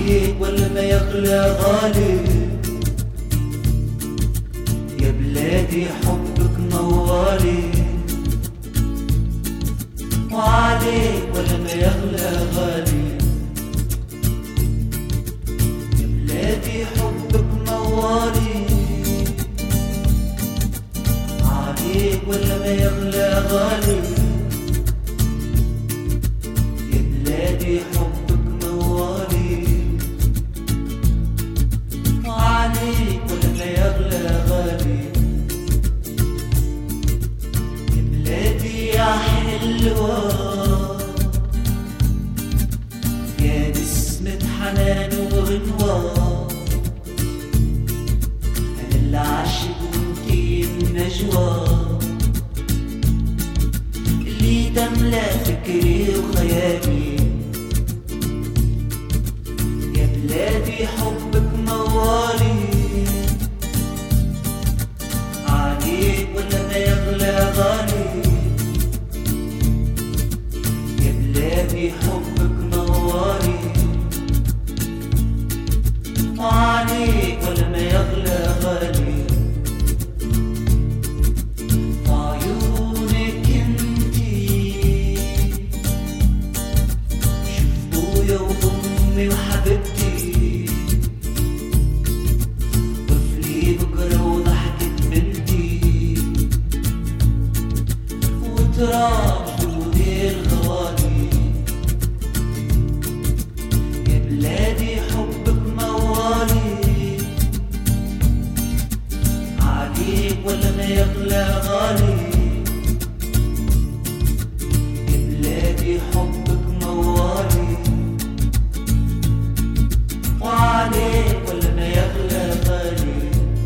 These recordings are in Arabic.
عليك ولا ما يغلى غالي. يا بلادي حبك موالي، وعليك ولا ما يغلى غالي. يا بلادي حبك موالي، عليك ولا ما يغلى غالي. يا بلادي حبك موالي، وعليك ولا ما يغلى غالي. يا بلادي يا حلوة، يا نسمة حنان وغنوة، أنا اللي عاشق وانتي النجوى، اللي تملى فكري وخيالي. يا بلادي حبك موالي، عليك ولا ما يغلى غالي. يا بلادي حبك موالي، وعليك ولا ما يغلى غالي. وعيونك انتي شوف بويا وامي وحبيبتي، طفلي بكره وضحكة بنتي، وتراب جودي الغوالي. يا بلادي حبك موالي، عليك ولا ما يغلى غالي. يا بلادي حبك موالي، وعليك ولا ما يغلى غالي.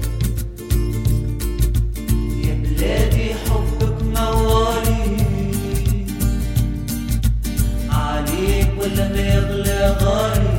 يا بلادي حبك موالي، عليك ولا ما يغلى غالي.